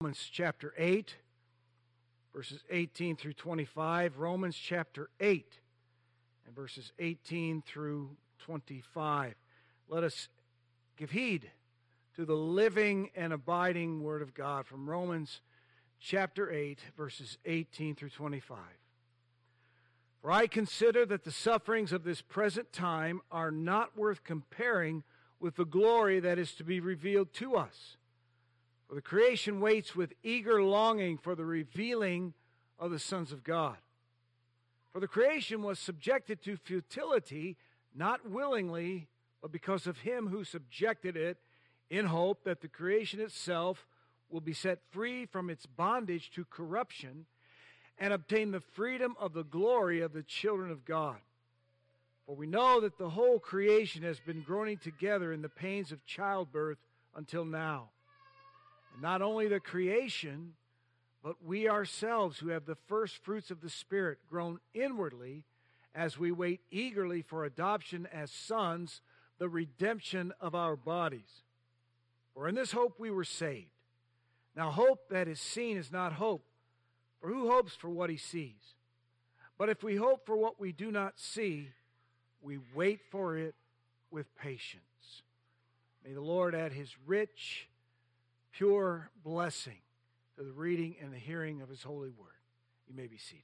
Romans chapter 8, verses 18 through 25. Romans chapter 8 and verses 18 through 25. Let us give heed to the living and abiding Word of God from Romans chapter 8, verses 18 through 25. For I consider that the sufferings of this present time are not worth comparing with the glory that is to be revealed to us. For the creation waits with eager longing for the revealing of the sons of God. For the creation was subjected to futility, not willingly, but because of him who subjected it, in hope that the creation itself will be set free from its bondage to corruption and obtain the freedom of the glory of the children of God. For we know that the whole creation has been groaning together in the pains of childbirth until now. And not only the creation, but we ourselves who have the first fruits of the Spirit groan inwardly as we wait eagerly for adoption as sons, the redemption of our bodies. For in this hope we were saved. Now hope that is seen is not hope, for who hopes for what he sees? But if we hope for what we do not see, we wait for it with patience. May the Lord add his rich, pure blessing to the reading and the hearing of his holy word. You may be seated.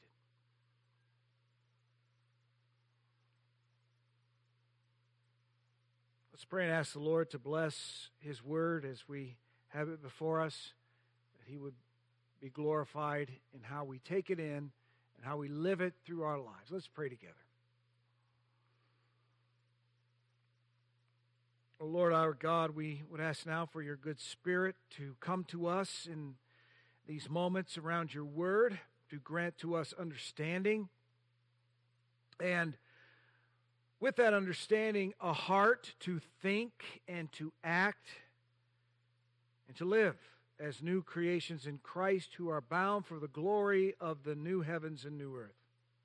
Let's pray and ask the Lord to bless his word as we have it before us, that he would be glorified in how we take it in and how we live it through our lives. Let's pray together. Oh Lord, our God, we would ask now for your good Spirit to come to us in these moments around your word, to grant to us understanding, and with that understanding, a heart to think and to act and to live as new creations in Christ who are bound for the glory of the new heavens and new earth.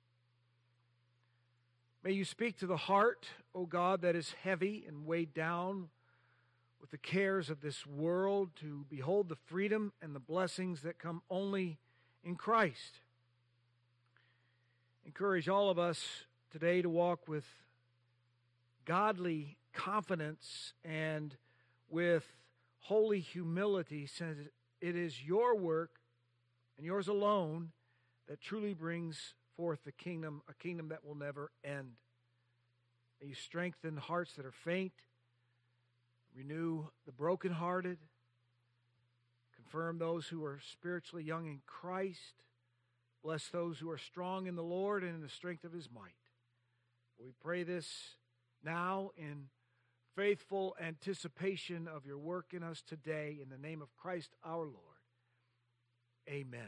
May you speak to the heart, O God, that is heavy and weighed down with the cares of this world, to behold the freedom and the blessings that come only in Christ. Encourage all of us today to walk with godly confidence and with holy humility, since it is your work and yours alone that truly brings forth the kingdom, a kingdom that will never end. May you strengthen hearts that are faint, renew the brokenhearted, confirm those who are spiritually young in Christ, bless those who are strong in the Lord and in the strength of his might. We pray this now in faithful anticipation of your work in us today, in the name of Christ our Lord. Amen.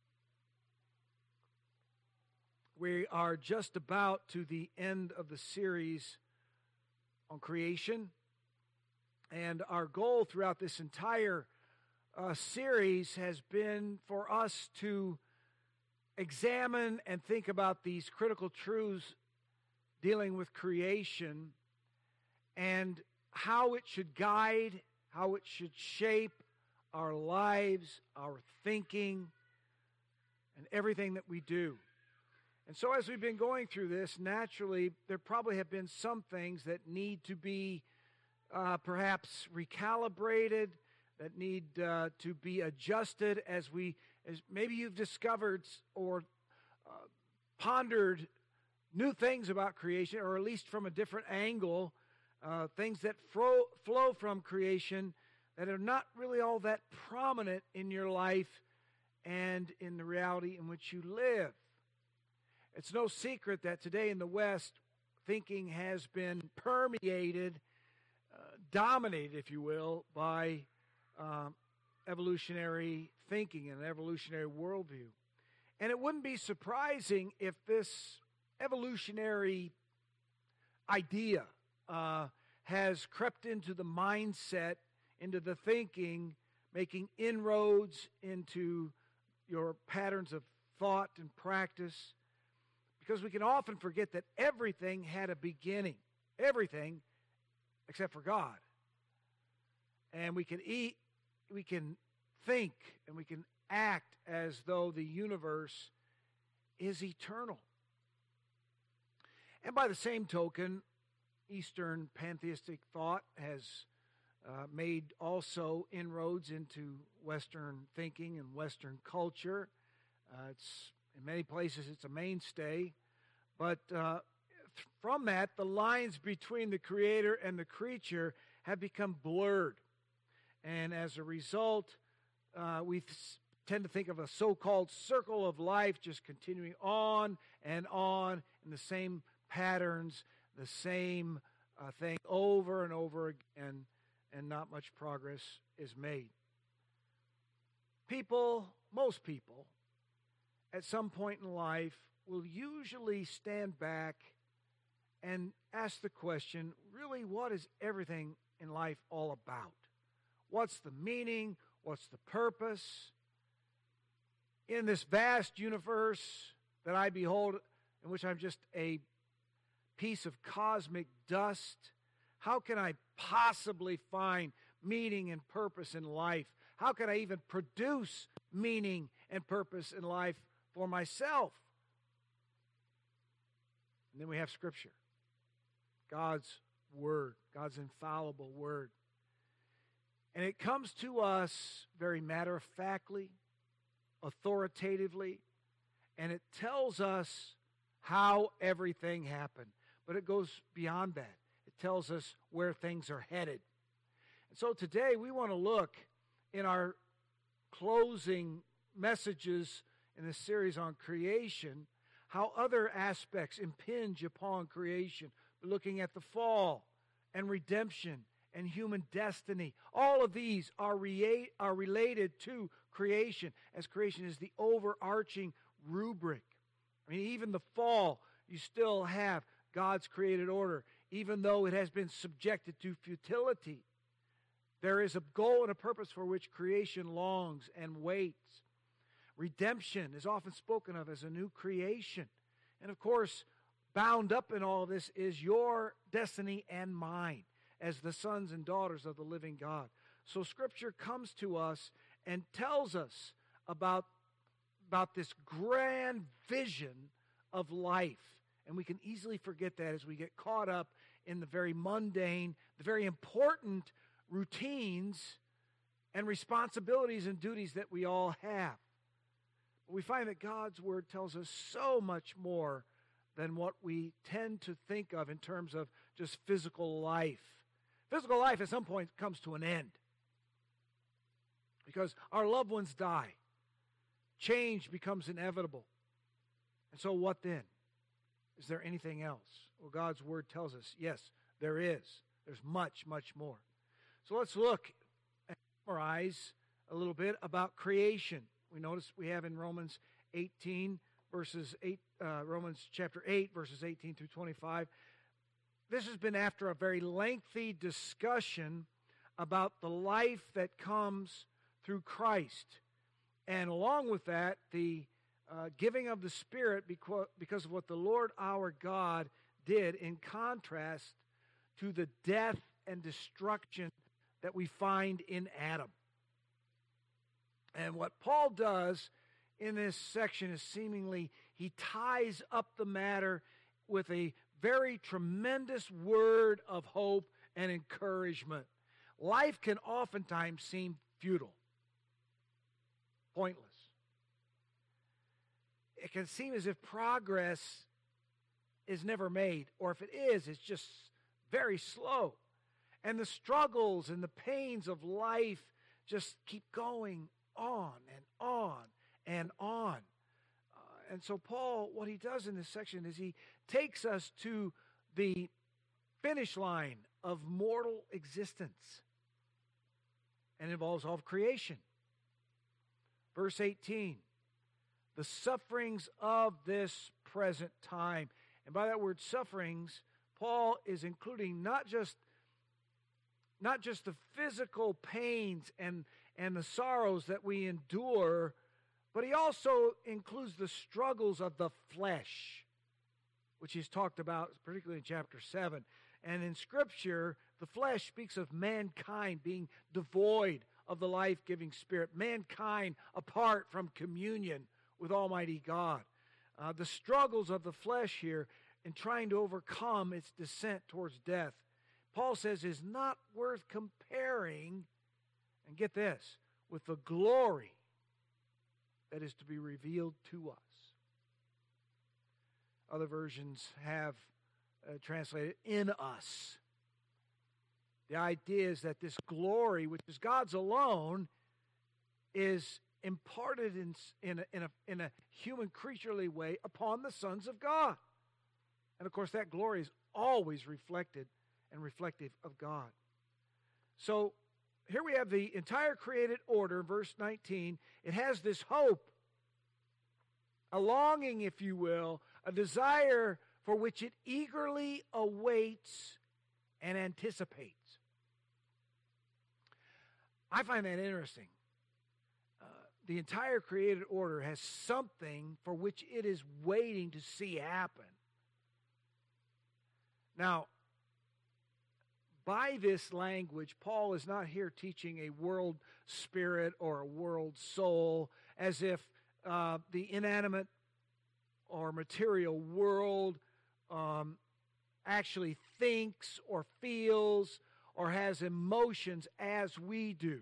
We are just about to the end of the series on creation, and our goal throughout this entire series has been for us to examine and think about these critical truths dealing with creation and how it should guide, how it should shape our lives, our thinking, and everything that we do. And so as we've been going through this, naturally, there probably have been some things that need to be perhaps recalibrated, that need to be adjusted as maybe you've discovered or pondered new things about creation, or at least from a different angle, things that flow from creation that are not really all that prominent in your life and in the reality in which you live. It's no secret that today in the West, thinking has been permeated, dominated, if you will, by evolutionary thinking and an evolutionary worldview. And it wouldn't be surprising if this evolutionary idea has crept into the mindset, into the thinking, making inroads into your patterns of thought and practice. Because we can often forget that everything had a beginning. Everything except for God. And we can think and we can act as though the universe is eternal. And by the same token, Eastern pantheistic thought has made also inroads into Western thinking and Western culture. It's in many places it's a mainstay, but from that, the lines between the Creator and the creature have become blurred, and as a result, we tend to think of a so-called circle of life just continuing on in the same patterns, the same thing over and over again, and not much progress is made. Most people, at some point in life, will usually stand back and ask the question, really, what is everything in life all about? What's the meaning? What's the purpose? In this vast universe that I behold, in which I'm just a piece of cosmic dust, how can I possibly find meaning and purpose in life? How can I even produce meaning and purpose in life for myself? And then we have Scripture, God's Word, God's infallible Word. And it comes to us very matter-of-factly, authoritatively, and it tells us how everything happened. But it goes beyond that. It tells us where things are headed. And so today we want to look in our closing messages in this series on creation, how other aspects impinge upon creation. We're looking at the fall and redemption and human destiny. All of these are related to creation, as creation is the overarching rubric. I mean, even the fall, you still have God's created order, even though it has been subjected to futility. There is a goal and a purpose for which creation longs and waits. Redemption is often spoken of as a new creation. And of course, bound up in all this is your destiny and mine as the sons and daughters of the living God. So Scripture comes to us and tells us about this grand vision of life. And we can easily forget that as we get caught up in the very mundane, the very important routines and responsibilities and duties that we all have. But we find that God's Word tells us so much more than what we tend to think of in terms of just physical life. Physical life at some point comes to an end because our loved ones die. Change becomes inevitable. And so what then? Is there anything else? Well, God's Word tells us, yes, there is. There's much, much more. So let's look and summarize a little bit about creation. We notice we have in Romans chapter 8, verses 18 through 25. This has been after a very lengthy discussion about the life that comes through Christ. And along with that, the giving of the Spirit because of what the Lord our God did in contrast to the death and destruction that we find in Adam. And what Paul does in this section is seemingly he ties up the matter with a very tremendous word of hope and encouragement. Life can oftentimes seem futile, pointless. It can seem as if progress is never made, or if it is, it's just very slow. And the struggles and the pains of life just keep going on and on and on. And so Paul, what he does in this section is he takes us to the finish line of mortal existence. And it involves all of creation. Verse 18, the sufferings of this present time. And by that word sufferings, Paul is including not just the physical pains and the sorrows that we endure, but he also includes the struggles of the flesh, which he's talked about particularly in chapter 7. And in Scripture, the flesh speaks of mankind being devoid of the life-giving Spirit. Mankind apart from communion with Almighty God. The struggles of the flesh here in trying to overcome its descent towards death, Paul says, is not worth comparing, and get this, with the glory that is to be revealed to us. Other versions have translated in us. The idea is that this glory, which is God's alone, is imparted in a human creaturely way upon the sons of God. And of course, that glory is always reflected and reflective of God. So here we have the entire created order, verse 19. It has this hope, a longing, if you will, a desire for which it eagerly awaits and anticipates. I find that interesting. The entire created order has something for which it is waiting to see happen. Now, by this language, Paul is not here teaching a world spirit or a world soul, as if the inanimate or material world actually thinks or feels or has emotions as we do.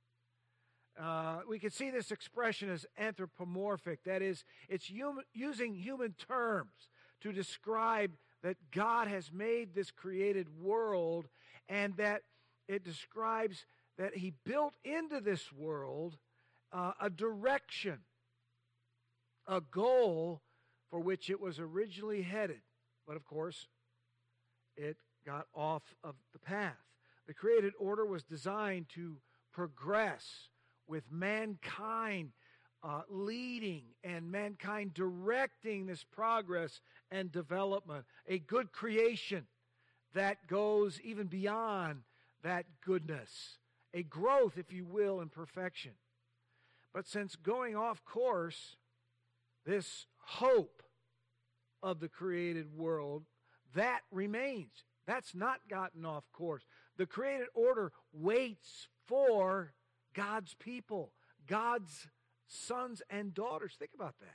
We can see this expression as anthropomorphic. That is, it's using human terms to describe that God has made this created world, and that it describes that he built into this world a direction, a goal for which it was originally headed. But of course, it got off of the path. The created order was designed to progress with mankind leading and mankind directing this progress and development. A good creation that goes even beyond that goodness. A growth, if you will, in perfection. But since going off course, this hope of the created world, that remains. That's not gotten off course. The created order waits for God's people, God's sons and daughters. Think about that.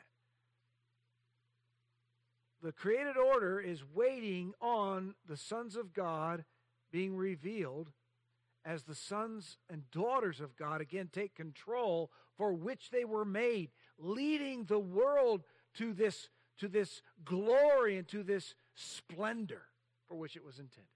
The created order is waiting on the sons of God being revealed as the sons and daughters of God again take control for which they were made, leading the world to this glory and to this splendor for which it was intended.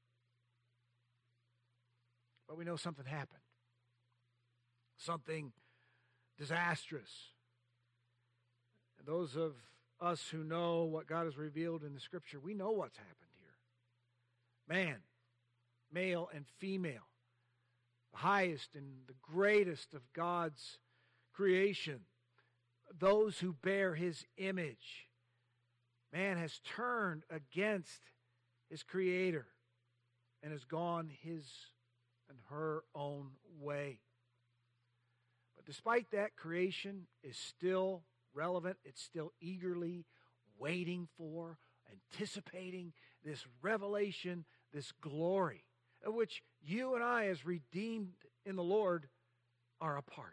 But we know something happened. Something disastrous. And those of us who know what God has revealed in the Scripture, we know what's happened here. Man, male and female, the highest and the greatest of God's creation, those who bear his image. Man has turned against his Creator and has gone his and her own way. But despite that, creation is still relevant. It's still eagerly waiting for, anticipating this revelation, this glory, of which you and I, as redeemed in the Lord, are a part.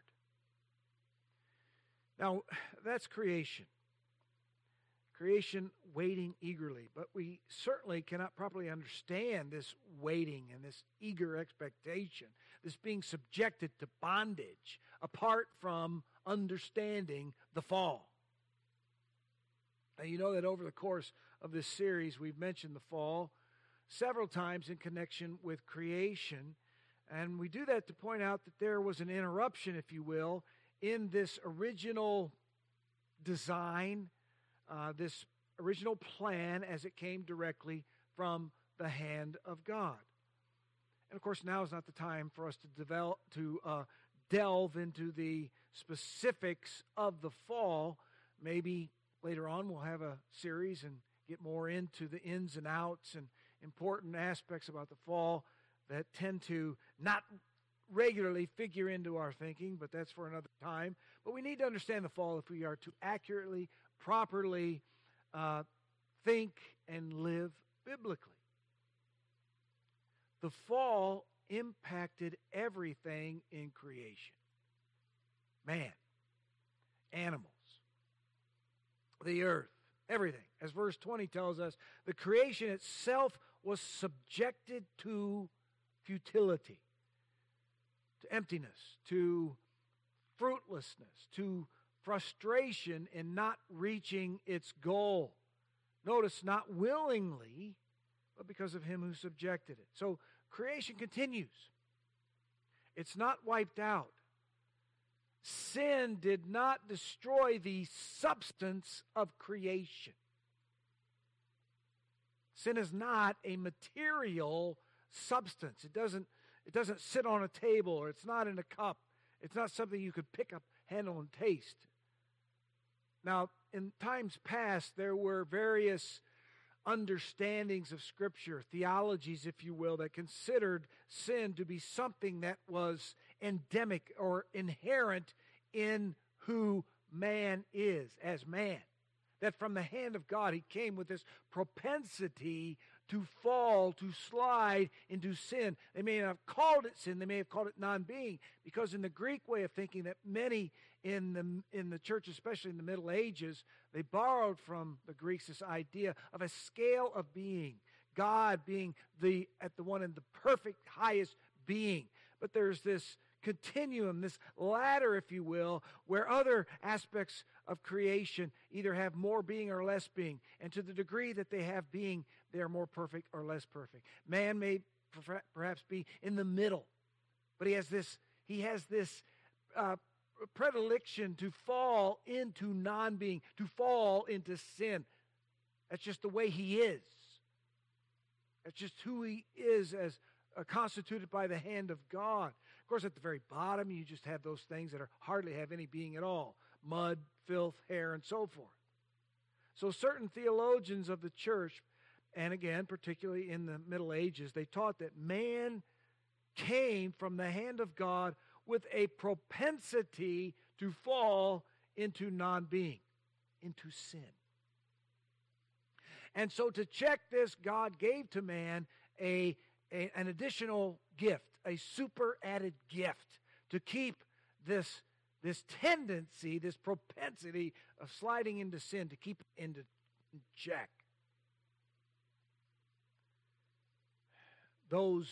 Now, that's creation. Creation waiting eagerly. But we certainly cannot properly understand this waiting and this eager expectation, this being subjected to bondage, apart from understanding the fall. Now, you know that over the course of this series, we've mentioned the fall several times in connection with creation. And we do that to point out that there was an interruption, if you will, in this original design, this original plan as it came directly from the hand of God. And of course, now is not the time for us to delve into the specifics of the fall. Maybe later on we'll have a series and get more into the ins and outs and important aspects about the fall that tend to not regularly figure into our thinking, but that's for another time. But we need to understand the fall if we are to accurately, properly think and live biblically. The fall impacted everything in creation. Man, animals, the earth, everything. As verse 20 tells us, the creation itself was subjected to futility, to emptiness, to fruitlessness, to frustration in not reaching its goal. Notice, not willingly, but because of him who subjected it. So creation continues. It's not wiped out. Sin did not destroy the substance of creation. Sin is not a material substance. It doesn't sit on a table, or it's not in a cup. It's not something you could pick up, handle, and taste. Now, in times past, there were various understandings of Scripture, theologies, if you will, that considered sin to be something that was endemic or inherent in who man is as man. That from the hand of God, he came with this propensity to fall, to slide into sin. They may not have called it sin, they may have called it non-being, because in the Greek way of thinking that many in the church, especially in the Middle Ages, they borrowed from the Greeks this idea of a scale of being, God being at the one in the perfect highest being. But there's this continuum, this ladder, if you will, where other aspects of creation either have more being or less being. And to the degree that they have being, they are more perfect or less perfect. Man may perhaps be in the middle, but he has this predilection to fall into non-being, to fall into sin. That's just the way he is. That's just who he is as constituted by the hand of God. Of course, at the very bottom, you just have those things that hardly have any being at all. Mud, filth, hair, and so forth. So certain theologians of the church, and again, particularly in the Middle Ages, they taught that man came from the hand of God with a propensity to fall into non-being, into sin. And so to check this, God gave to man an additional gift, a super added gift, to keep this tendency, this propensity of sliding into sin, to keep it in check. Those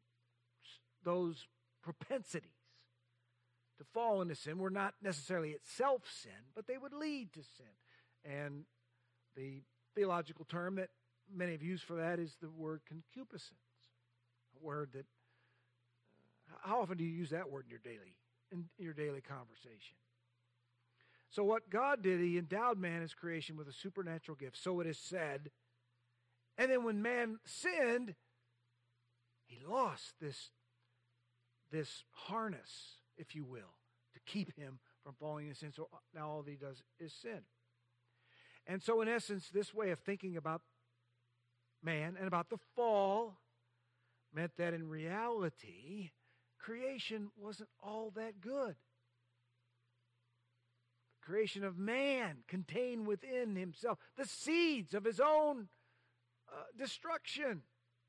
propensities to fall into sin were not necessarily itself sin, but they would lead to sin. And the theological term that many have used for that is the word concupiscence. A word that, how often do you use that word in your daily conversation? So what God did, he endowed man, his creation, with a supernatural gift, so it is said. And then when man sinned, he lost this harness, if you will, to keep him from falling into sin. So now all that he does is sin. And so in essence, this way of thinking about man and about the fall meant that in reality, creation wasn't all that good. The creation of man contained within himself the seeds of his own destruction.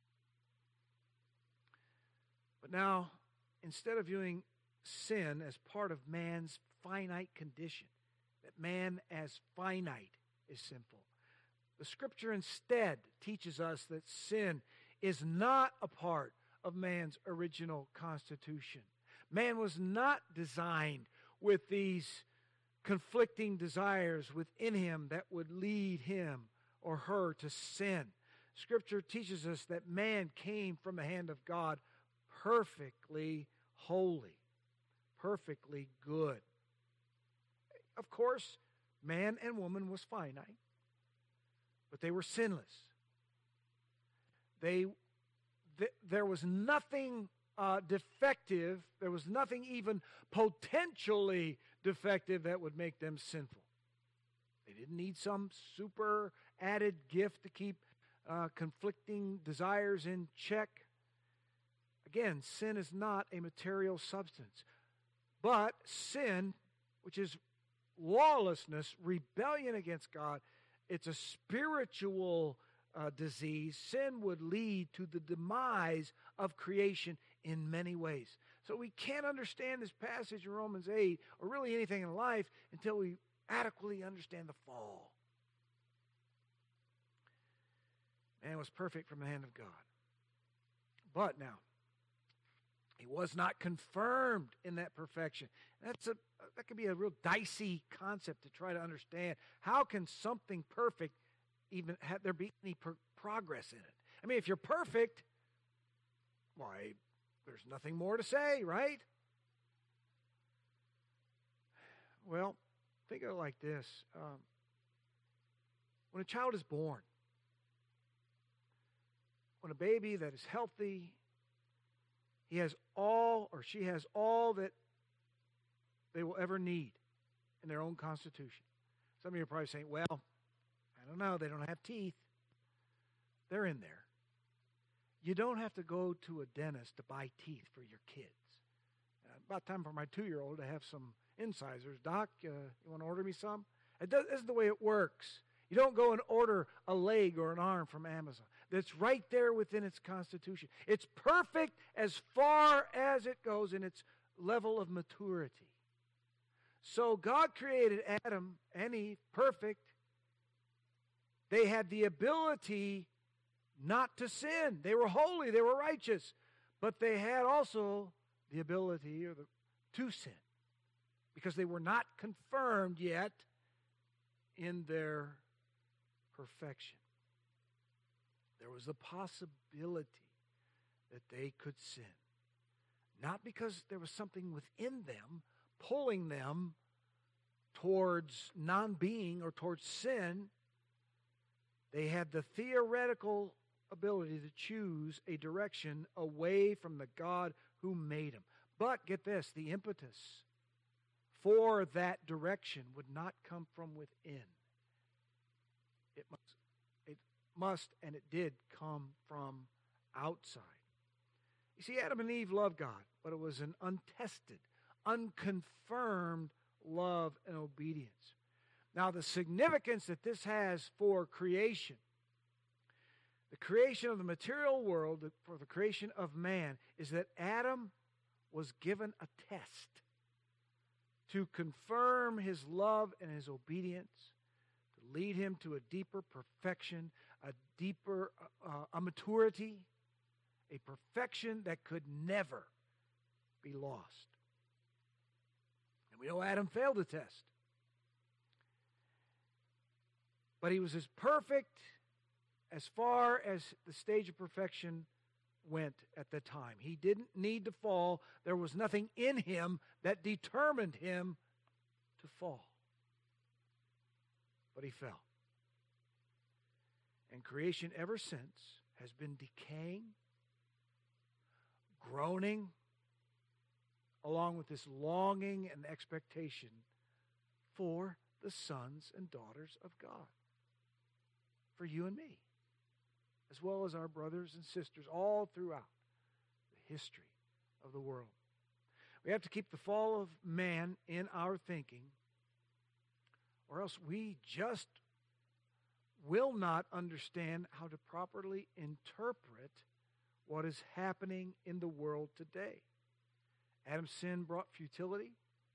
But now, instead of viewing sin as part of man's finite condition, that man as finite is sinful, the Scripture instead teaches us that sin is not a part of man's original constitution. Man was not designed with these conflicting desires within him that would lead him or her to sin. Scripture teaches us that man came from the hand of God perfectly holy, perfectly good. Of course, man and woman was finite, but they were sinless. There was nothing defective, there was nothing even potentially defective that would make them sinful. They didn't need some super added gift to keep conflicting desires in check. Again, sin is not a material substance. But sin, which is lawlessness, rebellion against God, it's a spiritual disease. Sin would lead to the demise of creation in many ways. So we can't understand this passage in Romans 8, or really anything in life, until we adequately understand the fall. Man was perfect from the hand of God. But now, he was not confirmed in that perfection. That can be a real dicey concept to try to understand. How can something perfect even have there be any progress in it? I mean, if you're perfect, why, there's nothing more to say, right? Well, think of it like this. When a child is born, when a baby that is healthy, he has all, or she has all that they will ever need in their own constitution. Some of you are probably saying, well, I don't know, they don't have teeth. They're in there. You don't have to go to a dentist to buy teeth for your kids. About time for my 2-year-old to have some incisors. Doc, you want to order me some? It isn't the way it works. You don't go and order a leg or an arm from Amazon. That's right there within its constitution. It's perfect as far as it goes in its level of maturity. So God created Adam and Eve perfect. They had the ability not to sin. They were holy, they were righteous. But they had also the ability to sin, because they were not confirmed yet in their perfection. There was a possibility that they could sin. Not because there was something within them pulling them towards non-being or towards sin. They had the theoretical ability to choose a direction away from the God who made them. But get this, the impetus for that direction would not come from within. It must, and it did come from outside. You see, Adam and Eve loved God, but it was an untested, unconfirmed love and obedience. Now, the significance that this has for creation, the creation of the material world, for the creation of man, is that Adam was given a test to confirm his love and his obedience, to lead him to a deeper perfection, a deeper a maturity, a perfection that could never be lost. And we know Adam failed the test. But he was as perfect as far as the stage of perfection went at the time. He didn't need to fall. There was nothing in him that determined him to fall. But he fell. And creation ever since has been decaying, groaning, along with this longing and expectation for the sons and daughters of God. For you and me, as well as our brothers and sisters all throughout the history of the world. We have to keep the fall of man in our thinking, or else we just will not understand how to properly interpret what is happening in the world today. Adam's sin brought futility.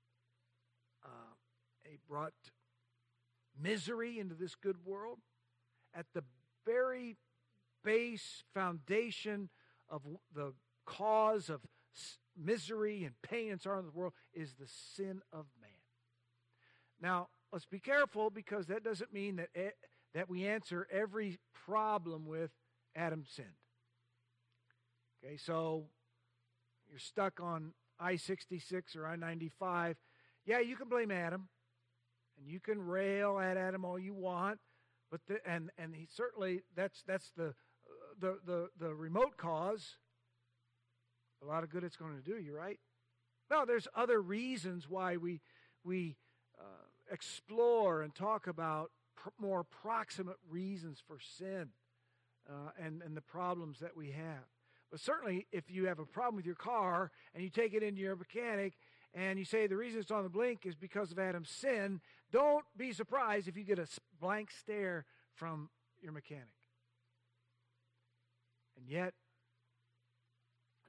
It brought misery into this good world. At the very base foundation of the cause of misery and pain and sorrow in the world is the sin of man. Now, let's be careful, because that doesn't mean that we answer every problem with Adam sinned. Okay, so you're stuck on I-66 or I-95. Yeah, you can blame Adam, and you can rail at Adam all you want, but and he certainly that's the remote cause. A lot of good it's going to do you, right? No, there's other reasons why we explore and talk about more proximate reasons for sin and the problems that we have. But certainly, if you have a problem with your car and you take it into your mechanic and you say the reason it's on the blink is because of Adam's sin, don't be surprised if you get a blank stare from your mechanic. And yet,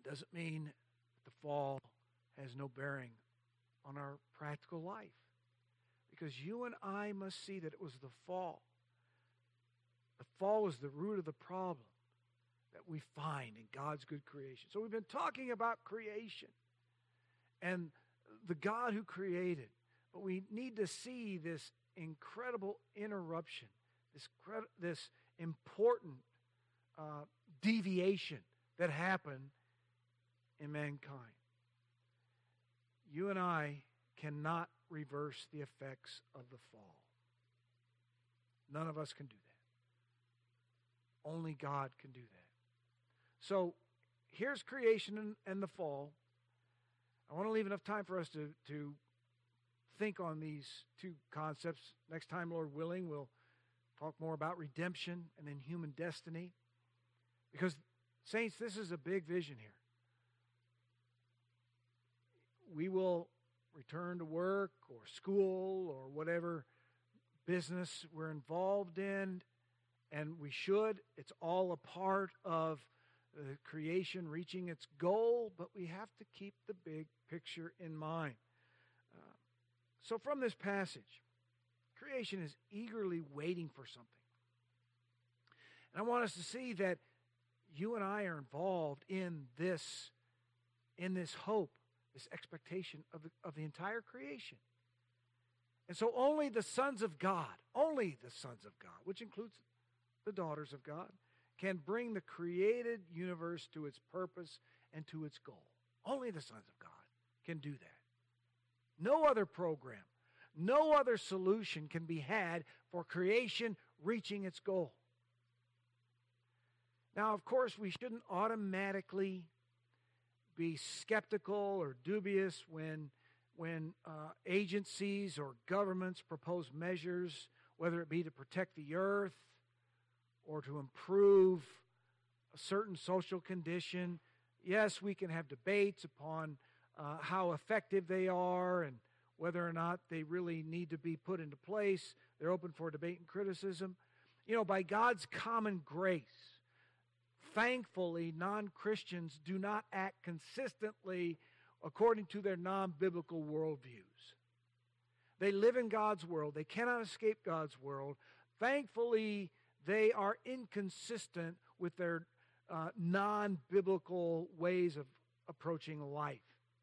doesn't mean the fall has no bearing on our practical life. Because you and I must see that it was the fall. The fall is the root of the problem that we find in God's good creation. So we've been talking about creation and the God who created. But we need to see this incredible interruption, this important deviation that happened in mankind. You and I cannot reverse the effects of the fall. None of us can do that. Only God can do that. So here's creation and the fall. I want to leave enough time for us to think on these two concepts. Next time, Lord willing, we'll talk more about redemption and then human destiny. Because, saints, this is a big vision here. We will return to work or school or whatever business we're involved in, and we should. It's all a part of creation reaching its goal, but we have to keep the big picture in mind. So from this passage, creation is eagerly waiting for something. And I want us to see that you and I are involved in this hope, this expectation of the entire creation. And so only the sons of God, which includes the daughters of God, can bring the created universe to its purpose and to its goal. Only the sons of God can do that. No other program, no other solution can be had for creation reaching its goal. Now, of course, we shouldn't automatically be skeptical or dubious when agencies or governments propose measures, whether it be to protect the earth or to improve a certain social condition. Yes, we can have debates upon how effective they are and whether or not they really need to be put into place. They're open for debate and criticism. By God's common grace, thankfully, non-Christians do not act consistently according to their non-biblical worldviews. They live in God's world. They cannot escape God's world. Thankfully, they are inconsistent with their non-biblical ways of approaching life.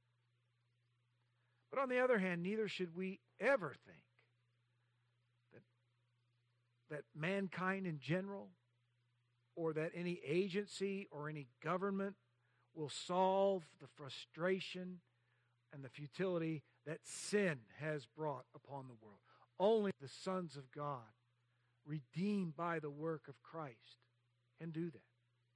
But on the other hand, neither should we ever think that mankind in general or that any agency or any government will solve the frustration and the futility that sin has brought upon the world. Only the sons of God, redeemed by the work of Christ, can do that.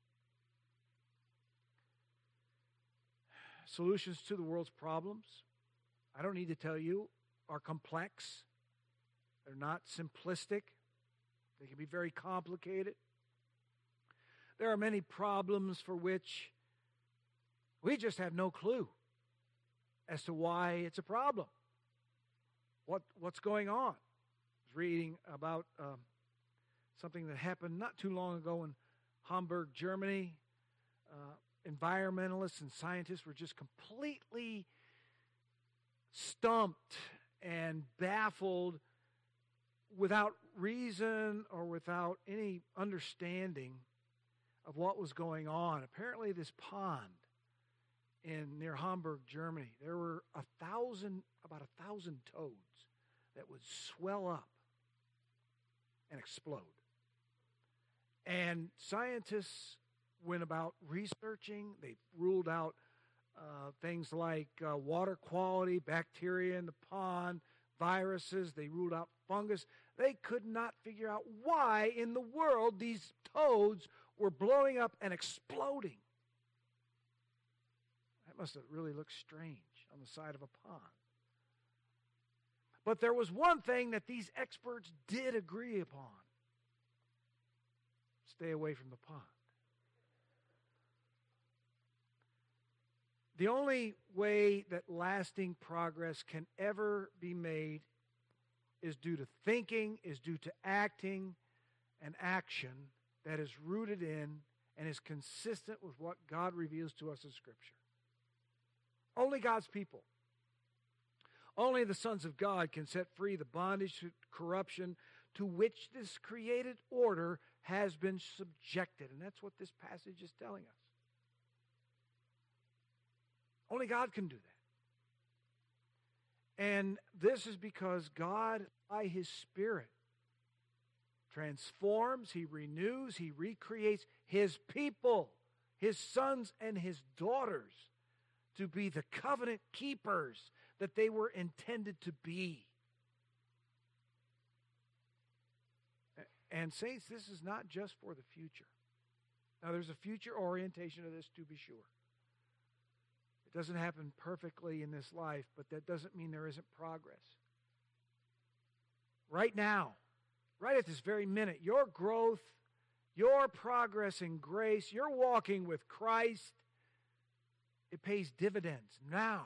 Solutions to the world's problems, I don't need to tell you, are complex. They're not simplistic. They can be very complicated. There are many problems for which we just have no clue as to why it's a problem. What's going on? I was reading about something that happened not too long ago in Hamburg, Germany. Environmentalists and scientists were just completely stumped and baffled without reason or without any understanding of what was going on. Apparently this pond near Hamburg, Germany, there were about 1,000 toads that would swell up and explode. And scientists went about researching. They ruled out things like water quality, bacteria in the pond, viruses. They ruled out fungus. They could not figure out why in the world these toads were blowing up and exploding. That must have really looked strange on the side of a pond. But there was one thing that these experts did agree upon. Stay away from the pond. The only way that lasting progress can ever be made is due to thinking, is due to acting, and action that is rooted in and is consistent with what God reveals to us in Scripture. Only God's people. Only the sons of God can set free the bondage to corruption to which this created order has been subjected. And that's what this passage is telling us. Only God can do that. And this is because God, by His Spirit, transforms, He renews, He recreates His people, His sons and His daughters, to be the covenant keepers that they were intended to be. And saints, this is not just for the future. Now, there's a future orientation of this, to be sure. It doesn't happen perfectly in this life, but that doesn't mean there isn't progress. Right now, right at this very minute, your growth, your progress in grace, your walking with Christ, it pays dividends now.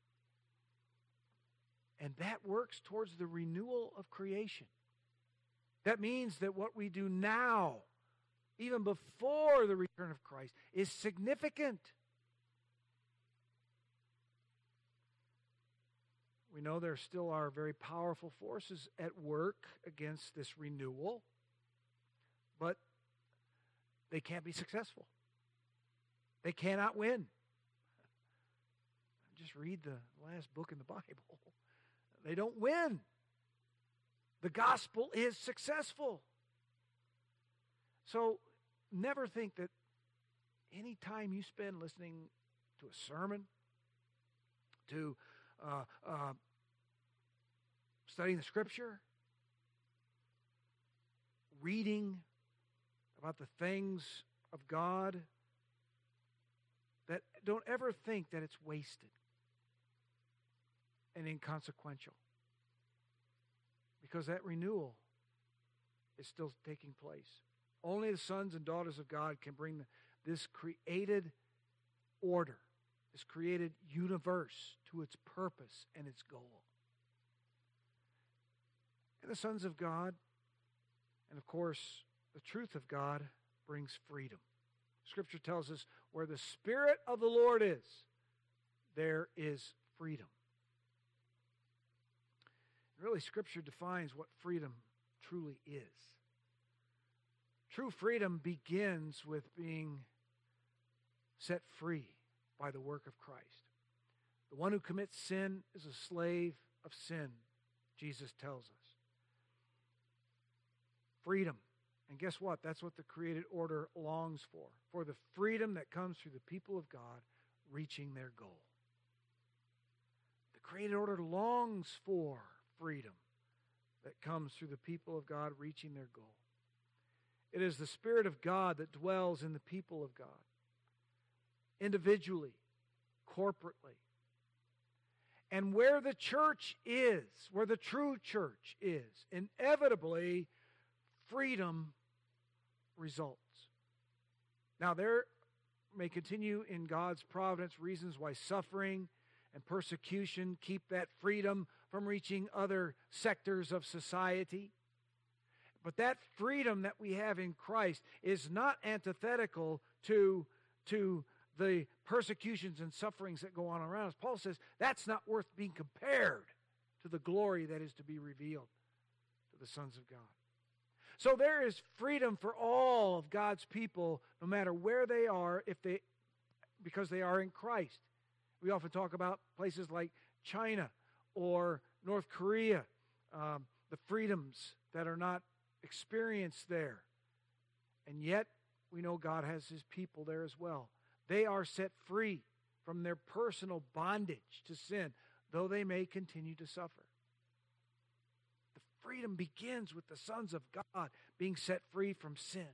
And that works towards the renewal of creation. That means that what we do now, even before the return of Christ, is significant. We know there still are very powerful forces at work against this renewal, but they can't be successful. They cannot win. Just read the last book in the Bible. They don't win. The gospel is successful. So never think that any time you spend listening to a sermon, to studying the Scripture, reading about the things of God, that don't ever think that it's wasted and inconsequential. Because that renewal is still taking place. Only the sons and daughters of God can bring this created order, this created universe to its purpose and its goal. And the sons of God, and of course, the truth of God brings freedom. Scripture tells us where the Spirit of the Lord is, there is freedom. Really, Scripture defines what freedom truly is. True freedom begins with being set free by the work of Christ. The one who commits sin is a slave of sin, Jesus tells us. Freedom. And guess what? That's what the created order longs for the freedom that comes through the people of God reaching their goal. The created order longs for freedom that comes through the people of God reaching their goal. It is the Spirit of God that dwells in the people of God, individually, corporately. And where the church is, where the true church is, inevitably freedom results. Now, there may continue in God's providence reasons why suffering and persecution keep that freedom from reaching other sectors of society. But that freedom that we have in Christ is not antithetical to the persecutions and sufferings that go on around us. Paul says that's not worth being compared to the glory that is to be revealed to the sons of God. So there is freedom for all of God's people, no matter where they are, because they are in Christ. We often talk about places like China or North Korea, the freedoms that are not experienced there. And yet, we know God has His people there as well. They are set free from their personal bondage to sin, though they may continue to suffer. The freedom begins with the sons of God being set free from sin.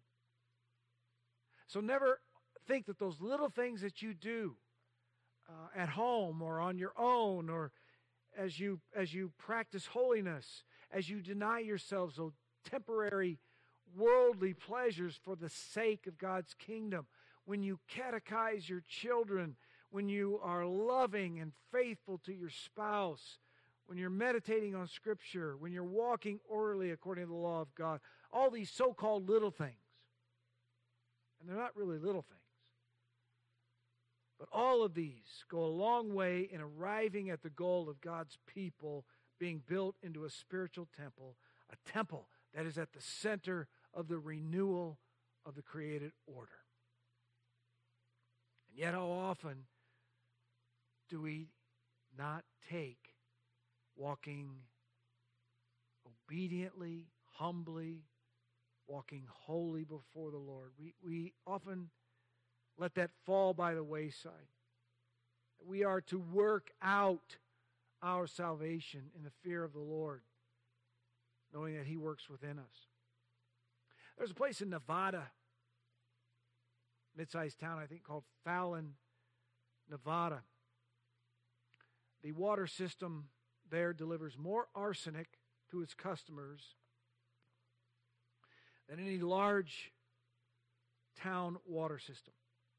So never think that those little things that you do at home or on your own, or as you practice holiness, as you deny yourselves those temporary worldly pleasures for the sake of God's kingdom, when you catechize your children, when you are loving and faithful to your spouse, when you're meditating on Scripture, when you're walking orderly according to the law of God, all these so-called little things. And they're not really little things. But all of these go a long way in arriving at the goal of God's people being built into a spiritual temple, a temple that is at the center of the renewal of the created order. And yet how often do we not take walking obediently, humbly, walking holy before the Lord? We often let that fall by the wayside. We are to work out our salvation in the fear of the Lord, knowing that He works within us. There's a place in Nevada, mid-sized town, I think, called Fallon, Nevada. The water system there delivers more arsenic to its customers than any large town water system.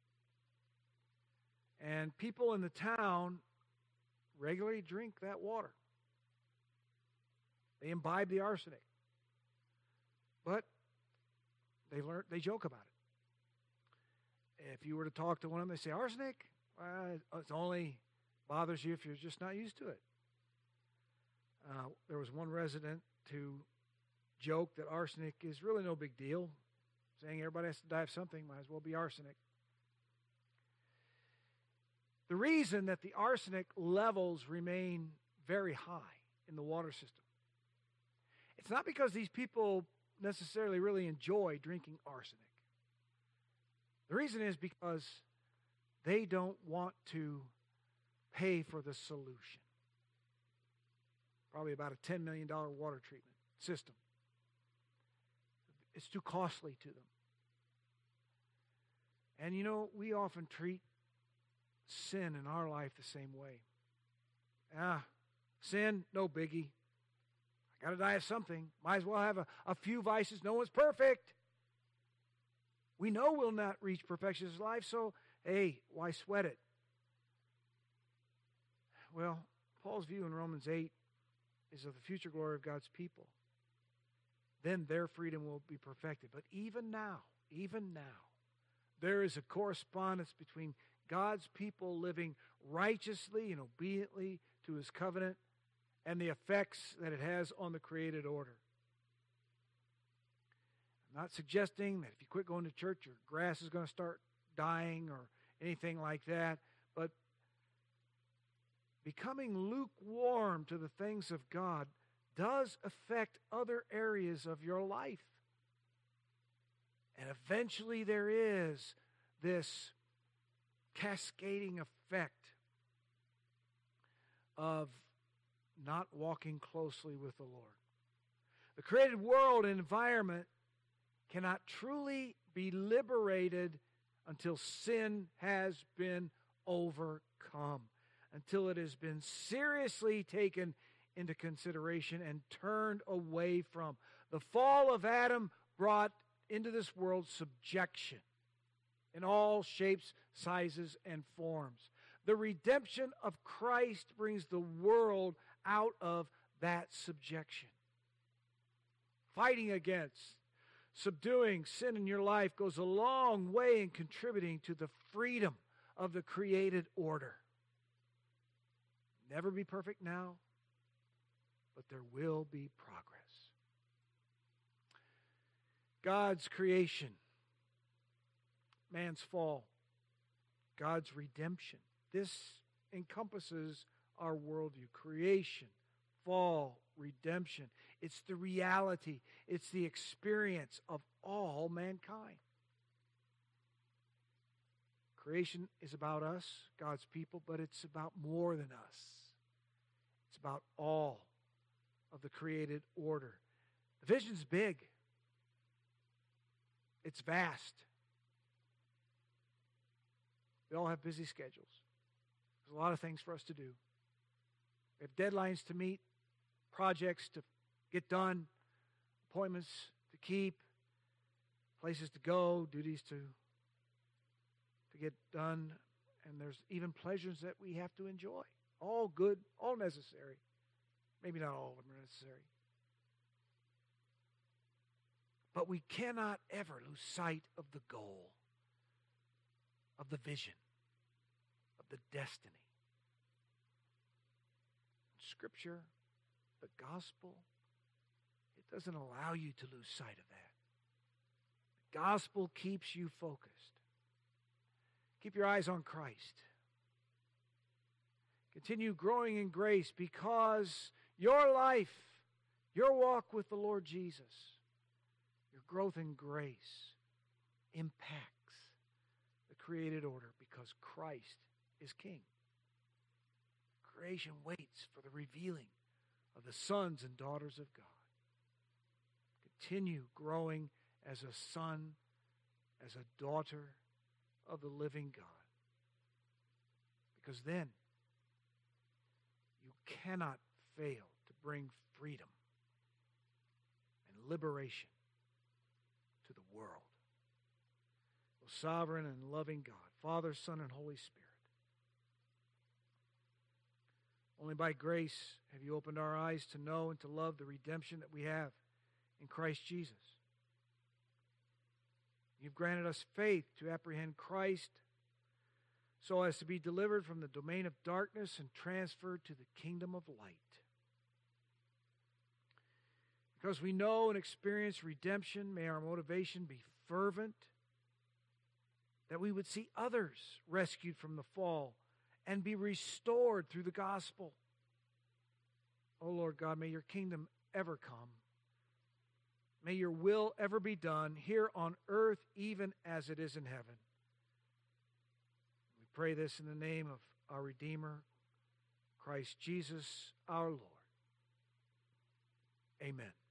And people in the town regularly drink that water. They imbibe the arsenic. But they joke about it. If you were to talk to one of them, they say, arsenic? It only bothers you if you're just not used to it. There was one resident who joked that arsenic is really no big deal, saying everybody has to die of something, might as well be arsenic. The reason that the arsenic levels remain very high in the water system, it's not because these people necessarily really enjoy drinking arsenic. The reason is because they don't want to pay for the solution. Probably about a $10 million water treatment system. It's too costly to them. And you know, we often treat sin in our life the same way. Sin, no biggie. I got to die of something. Might as well have a few vices. No one's perfect. We know we'll not reach perfection in life, so hey, why sweat it? Well, Paul's view in Romans 8 is of the future glory of God's people. Then their freedom will be perfected. But even now, there is a correspondence between God's people living righteously and obediently to His covenant and the effects that it has on the created order. I'm not suggesting that if you quit going to church, your grass is going to start dying or anything like that, but becoming lukewarm to the things of God does affect other areas of your life. And eventually there is this cascading effect of not walking closely with the Lord. The created world and environment cannot truly be liberated until sin has been overcome, until it has been seriously taken into consideration and turned away from. The fall of Adam brought into this world subjection in all shapes, sizes, and forms. The redemption of Christ brings the world out of that subjection. Fighting against, subduing sin in your life goes a long way in contributing to the freedom of the created order. Never be perfect now, but there will be progress. God's creation, man's fall, God's redemption. This encompasses our worldview. Creation, fall, redemption. It's the reality. It's the experience of all mankind. Creation is about us, God's people, but it's about more than us. It's about all of the created order. The vision's big. It's vast. We all have busy schedules. There's a lot of things for us to do. We have deadlines to meet, projects to get done, appointments to keep, places to go, duties to get done, and there's even pleasures that we have to enjoy. All good, all necessary. Maybe not all of them are necessary. But we cannot ever lose sight of the goal. of the vision, of the destiny. Scripture, the gospel, it doesn't allow you to lose sight of that. The gospel keeps you focused. Keep your eyes on Christ. Continue growing in grace because your life, your walk with the Lord Jesus, your growth in grace impacts the created order because Christ is King. Creation waits for the revealing of the sons and daughters of God. Continue growing as a son, as a daughter of the living God. Because then you cannot fail to bring freedom and liberation to the world. O sovereign and loving God, Father, Son, and Holy Spirit, only by grace have you opened our eyes to know and to love the redemption that we have in Christ Jesus. You've granted us faith to apprehend Christ so as to be delivered from the domain of darkness and transferred to the kingdom of light. Because we know and experience redemption, may our motivation be fervent, that we would see others rescued from the fall and be restored through the gospel. Oh Lord God, may your kingdom ever come. May your will ever be done here on earth even as it is in heaven. We pray this in the name of our Redeemer, Christ Jesus our Lord. Amen.